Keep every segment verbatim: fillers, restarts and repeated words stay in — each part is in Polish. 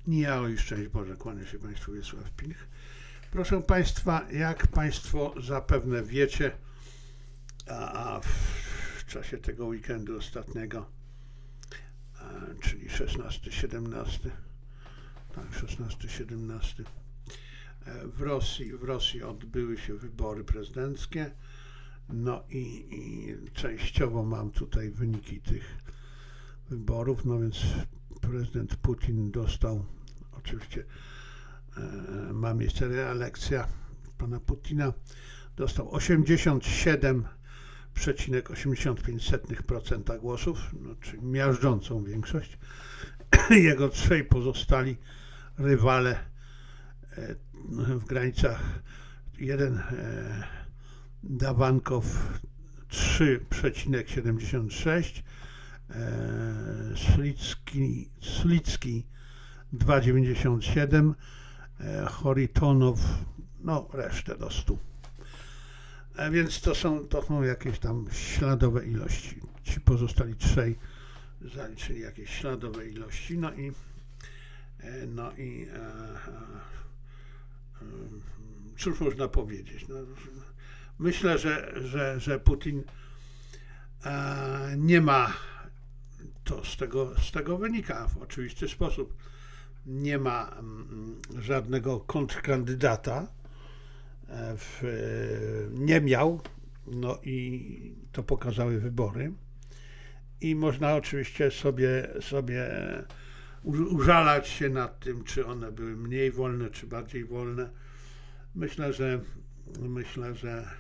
Ja i szczęść Boże, kłania się Państwu Wiesław Pilch. Proszę Państwa, jak Państwo zapewne wiecie, a w czasie tego weekendu ostatniego, czyli szesnasty siedemnasty, tak, szesnasty siedemnasty, w Rosji, w Rosji odbyły się wybory prezydenckie, no i, i częściowo mam tutaj wyniki tych wyborów, no więc prezydent Putin dostał, oczywiście e, ma miejsce reelekcja pana Putina, dostał osiemdziesiąt siedem przecinek osiemdziesiąt pięć procent głosów, no, czyli miażdżącą większość. Jego trzej pozostali rywale e, w granicach jeden e, Dawankow trzy przecinek siedemdziesiąt sześć, e, Slicki, Slicki dwa przecinek dziewięćdziesiąt siedem, e, Choritonow, no resztę do stu. A więc to są, to są jakieś tam śladowe ilości. Ci pozostali trzej zaliczyli jakieś śladowe ilości, no i no i e, e, cóż można powiedzieć? No, myślę, że, że, że Putin e, nie ma, to z tego, z tego wynika w oczywisty sposób, nie ma m, żadnego kontrkandydata, w, nie miał, no i to pokazały wybory. I można oczywiście sobie, sobie użalać się nad tym, czy one były mniej wolne, czy bardziej wolne. Myślę, że myślę, że,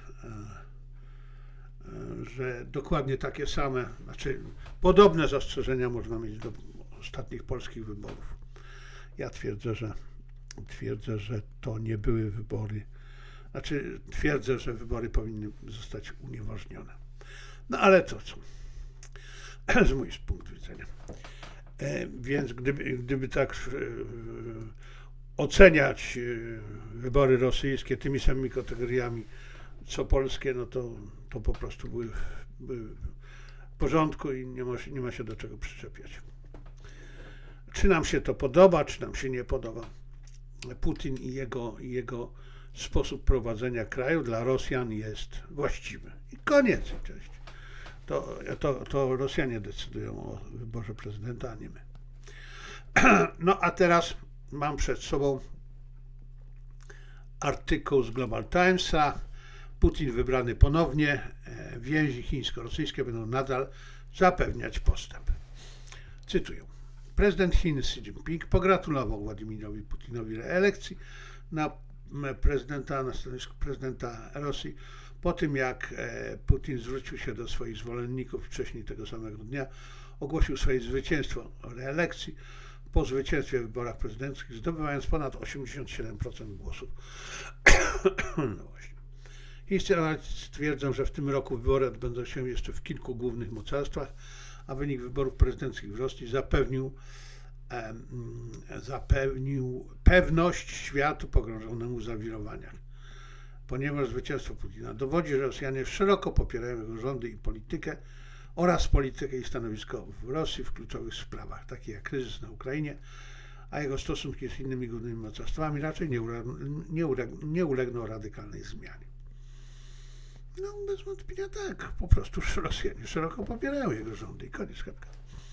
że dokładnie takie same, znaczy podobne zastrzeżenia można mieć do ostatnich polskich wyborów. Ja twierdzę, że twierdzę, że to nie były wybory. Znaczy twierdzę, że wybory powinny zostać unieważnione. No ale to co? Z mojego punktu widzenia. E, więc gdyby, gdyby tak e, oceniać e, wybory rosyjskie tymi samymi kategoriami co polskie, no to, to po prostu były, były w porządku i nie ma, nie ma się do czego przyczepiać. Czy nam się to podoba, czy nam się nie podoba? Putin i jego, i jego sposób prowadzenia kraju dla Rosjan jest właściwy. I koniec. Cześć. To, to, to Rosjanie decydują o wyborze prezydenta, a nie my. No a teraz mam przed sobą artykuł z Global Timesa. Putin wybrany ponownie. Więzi chińsko-rosyjskie będą nadal zapewniać postęp. Cytuję. Prezydent Chin Xi Jinping pogratulował Władimirowi Putinowi reelekcji na prezydenta, na stanowisku prezydenta Rosji po tym, jak Putin zwrócił się do swoich zwolenników wcześniej tego samego dnia, ogłosił swoje zwycięstwo o reelekcji po zwycięstwie w wyborach prezydenckich, zdobywając ponad osiemdziesiąt siedem procent głosów. No właśnie. Chińscy analitycy twierdzą, że w tym roku wybory odbędą się jeszcze w kilku głównych mocarstwach, a wynik wyborów prezydenckich w Rosji zapewnił zapewnił pewność światu pogrążonemu w zawirowaniach. Ponieważ zwycięstwo Putina dowodzi, że Rosjanie szeroko popierają jego rządy i politykę oraz politykę i stanowisko w Rosji w kluczowych sprawach, takich jak kryzys na Ukrainie, a jego stosunki z innymi głównymi mocarstwami raczej nie, ure, nie, ure, nie ulegną radykalnej zmianie. No bez wątpienia tak, po prostu Rosjanie szeroko popierają jego rządy i koniec, kropka.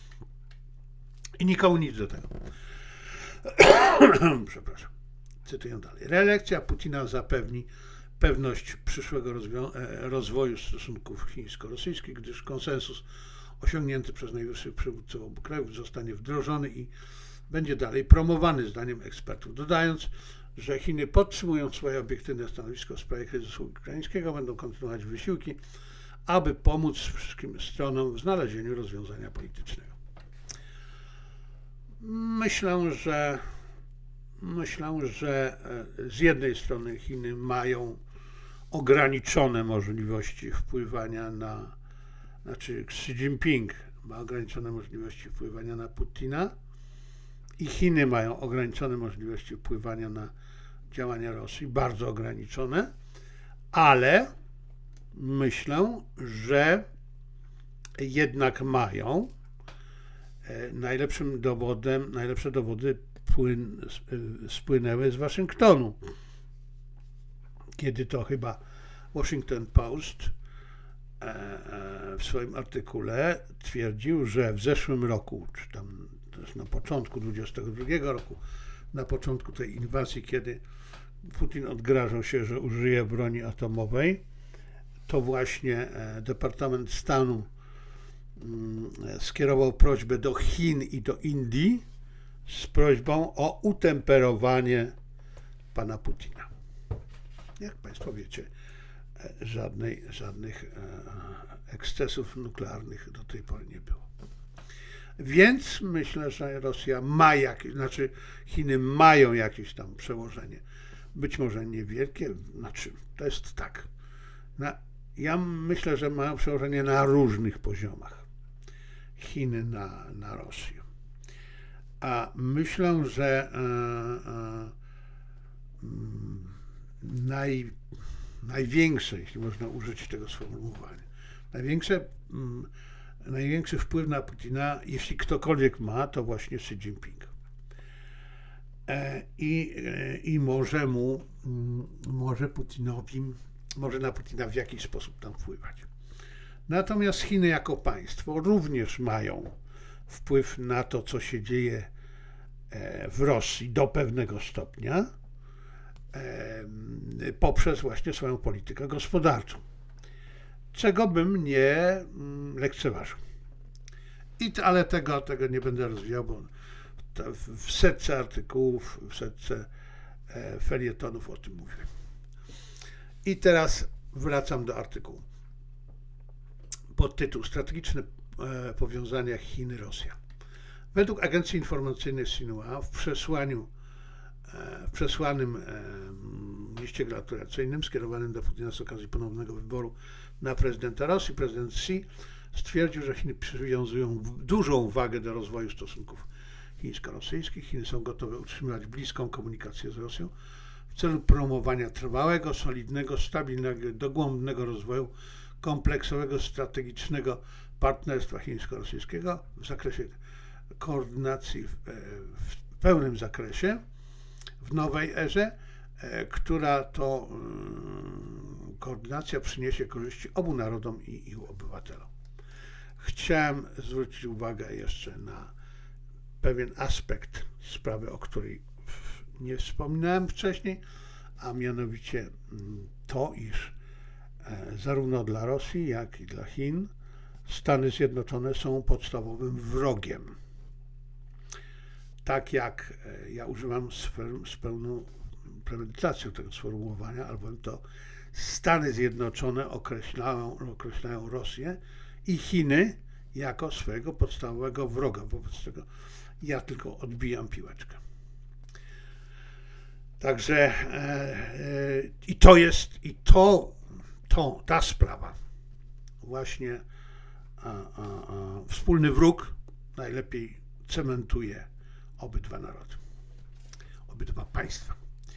I nikomu nic do tego. Przepraszam. Cytuję dalej. Reelekcja Putina zapewni pewność przyszłego rozwoju stosunków chińsko-rosyjskich, gdyż konsensus osiągnięty przez najwyższych przywódców obu krajów zostanie wdrożony i będzie dalej promowany zdaniem ekspertów. Dodając, że Chiny podtrzymując swoje obiektywne stanowisko w sprawie kryzysu ukraińskiego, będą kontynuować wysiłki, aby pomóc wszystkim stronom w znalezieniu rozwiązania politycznego. Myślę, że myślę, że z jednej strony Chiny mają ograniczone możliwości wpływania na, znaczy Xi Jinping ma ograniczone możliwości wpływania na Putina i Chiny mają ograniczone możliwości wpływania na działania Rosji, bardzo ograniczone, ale myślę, że jednak mają. Najlepszym dowodem, najlepsze dowody spłyn, spłynęły z Waszyngtonu. Kiedy to chyba Washington Post w swoim artykule twierdził, że w zeszłym roku, czy tam też na początku dwudziestego drugiego roku, na początku tej inwazji, kiedy Putin odgrażał się, że użyje broni atomowej, to właśnie Departament Stanu skierował prośbę do Chin i do Indii z prośbą o utemperowanie pana Putina. Jak Państwo wiecie, żadnej, żadnych ekscesów nuklearnych do tej pory nie było. Więc myślę, że Rosja ma jakieś, znaczy Chiny mają jakieś tam przełożenie. Być może niewielkie, znaczy to jest tak. Na, ja myślę, że mają przełożenie na różnych poziomach. Chiny na, na Rosję. A myślę, że e, e, naj, największe, jeśli można użyć tego sformułowania, największe, m, największy wpływ na Putina, jeśli ktokolwiek ma, to właśnie Xi Jinping. E, i, e, I może mu, m, może Putinowi, może na Putina w jakiś sposób tam wpływać. Natomiast Chiny jako państwo również mają wpływ na to, co się dzieje w Rosji do pewnego stopnia poprzez właśnie swoją politykę gospodarczą, czego bym nie lekceważył. I, ale tego, tego nie będę rozwijał, bo w setce artykułów, w setce felietonów o tym mówię. I teraz wracam do artykułu. Podtytuł: Strategiczne powiązania Chiny-Rosja. Według agencji informacyjnej Xinhua w przesłaniu, w przesłanym liście gratulacyjnym skierowanym do Putina z okazji ponownego wyboru na prezydenta Rosji, prezydent Xi stwierdził, że Chiny przywiązują dużą wagę do rozwoju stosunków chińsko-rosyjskich. Chiny są gotowe utrzymywać bliską komunikację z Rosją w celu promowania trwałego, solidnego, stabilnego, dogłębnego rozwoju kompleksowego, strategicznego partnerstwa chińsko-rosyjskiego w zakresie koordynacji w, w pełnym zakresie, w nowej erze, która to koordynacja przyniesie korzyści obu narodom i ich obywatelom. Chciałem zwrócić uwagę jeszcze na pewien aspekt sprawy, o której nie wspominałem wcześniej, a mianowicie to, iż zarówno dla Rosji, jak i dla Chin Stany Zjednoczone są podstawowym wrogiem. Tak jak ja używam z, z pełną premedytacją tego sformułowania, albowiem to Stany Zjednoczone określają, określają Rosję i Chiny jako swojego podstawowego wroga. Wobec tego ja tylko odbijam piłeczkę. Także e, e, i to jest, i to, to ta sprawa właśnie a, a, a, wspólny wróg najlepiej cementuje obydwa narody, obydwa państwa.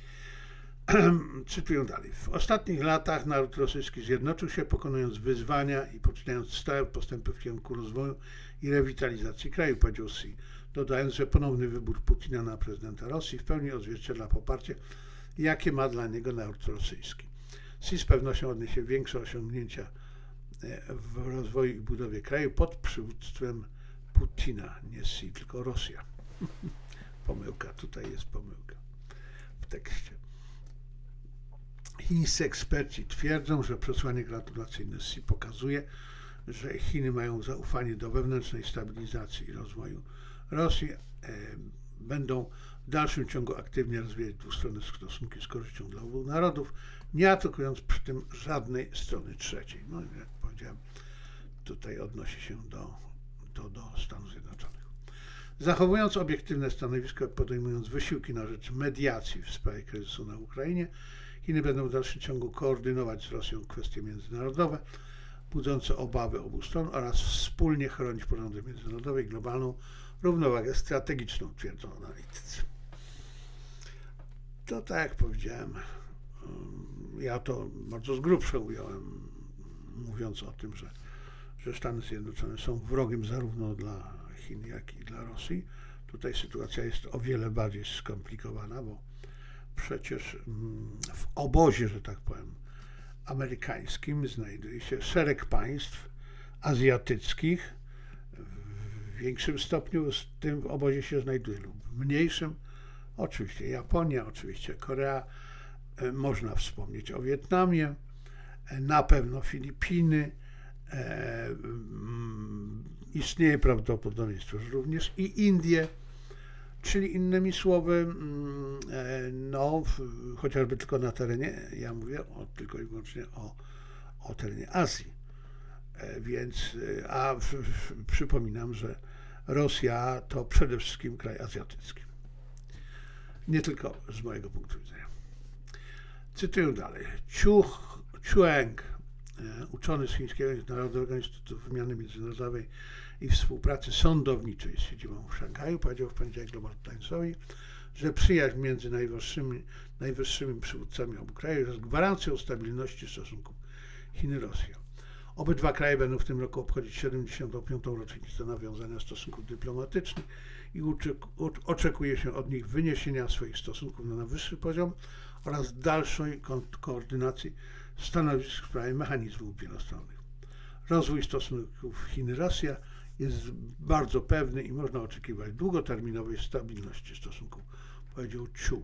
Cytuję dalej. W ostatnich latach naród rosyjski zjednoczył się, pokonując wyzwania i poczynając stałe postępy w kierunku rozwoju i rewitalizacji kraju, powiedział Xi, dodając, że ponowny wybór Putina na prezydenta Rosji w pełni odzwierciedla poparcie, jakie ma dla niego naród rosyjski. Xi z pewnością odniesie większe osiągnięcia w rozwoju i budowie kraju pod przywództwem Putina, nie Xi, tylko Rosja. Pomyłka, tutaj jest pomyłka w tekście. Chińscy eksperci twierdzą, że przesłanie gratulacyjne Xi pokazuje, że Chiny mają zaufanie do wewnętrznej stabilizacji i rozwoju Rosji, e, będą w dalszym ciągu aktywnie rozwijać dwustronne stosunki z korzyścią dla obu narodów, nie atakując przy tym żadnej strony trzeciej. No jak powiedziałem, tutaj odnosi się do, do, do Stanów Zjednoczonych. Zachowując obiektywne stanowisko, podejmując wysiłki na rzecz mediacji w sprawie kryzysu na Ukrainie, Chiny będą w dalszym ciągu koordynować z Rosją kwestie międzynarodowe, budzące obawy obu stron oraz wspólnie chronić porządek międzynarodowy i globalną równowagę strategiczną, twierdzą analitycy. To tak jak powiedziałem, ja to bardzo z grubsza ująłem, mówiąc o tym, że, że Stany Zjednoczone są wrogiem zarówno dla Chin, jak i dla Rosji. Tutaj sytuacja jest o wiele bardziej skomplikowana, bo przecież w obozie, że tak powiem, amerykańskim znajduje się szereg państw azjatyckich. W większym stopniu w tym obozie się znajduje lub w mniejszym. Oczywiście Japonia, oczywiście Korea, można wspomnieć o Wietnamie, na pewno Filipiny. E, istnieje prawdopodobieństwo, że również i Indie, czyli innymi słowy, e, no, chociażby tylko na terenie, ja mówię o, tylko i wyłącznie o, o terenie Azji. E, więc, a w, w, przypominam, że Rosja to przede wszystkim kraj azjatycki. Nie tylko z mojego punktu widzenia. Cytuję dalej. Chu Chuang, uczony z Chińskiego Międzynarodowego Instytutu Wymiany Międzynarodowej i Współpracy Sądowniczej z siedzibą w Szanghaju, powiedział w poniedziałek Global Timesowi, że przyjaźń między najwyższymi, najwyższymi przywódcami obu krajów jest gwarancją stabilności stosunków Chin-Rosja. Obydwa kraje będą w tym roku obchodzić siedemdziesiątą piątą rocznicę nawiązania stosunków dyplomatycznych i oczekuje się od nich wyniesienia swoich stosunków na wyższy poziom oraz dalszej ko koordynacji stanowisk w sprawie mechanizmów wielostronnych. Rozwój stosunków Chin-Rosja jest bardzo pewny i można oczekiwać długoterminowej stabilności stosunków, powiedział Chu.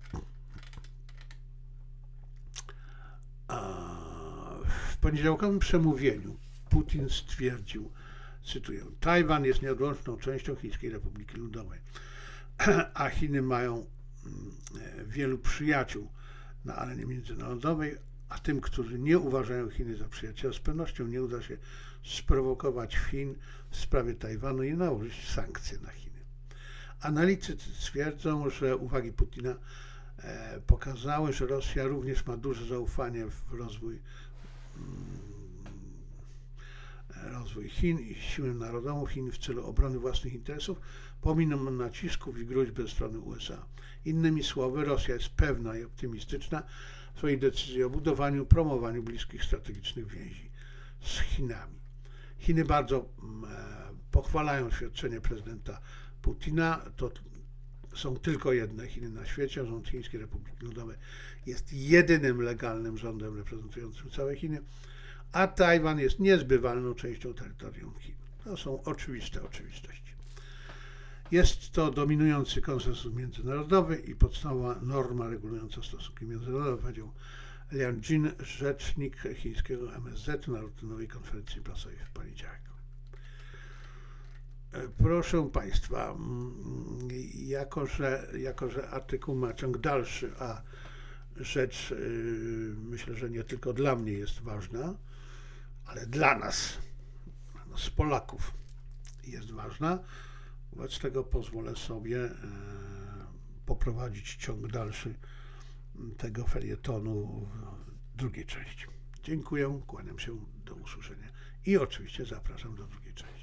A w poniedziałkowym przemówieniu Putin stwierdził, cytuję, Tajwan jest nieodłączną częścią Chińskiej Republiki Ludowej, a Chiny mają wielu przyjaciół na arenie międzynarodowej, a tym, którzy nie uważają Chiny za przyjaciela, z pewnością nie uda się sprowokować Chin w sprawie Tajwanu i nałożyć sankcje na Chiny. Analitycy twierdzą, że uwagi Putina e, pokazały, że Rosja również ma duże zaufanie w rozwój, mm, rozwój Chin i siłę narodową Chin w celu obrony własnych interesów, pomimo nacisków i groźb ze strony U S A. Innymi słowy, Rosja jest pewna i optymistyczna w swojej decyzji o budowaniu, promowaniu bliskich strategicznych więzi z Chinami. Chiny bardzo e, pochwalają oświadczenie prezydenta Putina. To są tylko jedne Chiny na świecie. Rząd Chińskiej Republiki Ludowej jest jedynym legalnym rządem reprezentującym całe Chiny, a Tajwan jest niezbywalną częścią terytorium Chin. To są oczywiste oczywistości. Jest to dominujący konsensus międzynarodowy i podstawowa norma regulująca stosunki międzynarodowe, powiedział Lian Jin, rzecznik chińskiego M S Z na rutynowej konferencji prasowej w poniedziałek. Proszę Państwa, jako że, jako że artykuł ma ciąg dalszy, a rzecz myślę, że nie tylko dla mnie jest ważna, ale dla nas, dla nas Polaków jest ważna, wobec tego pozwolę sobie poprowadzić ciąg dalszy tego felietonu w drugiej części. Dziękuję, kłaniam się, do usłyszenia i oczywiście zapraszam do drugiej części.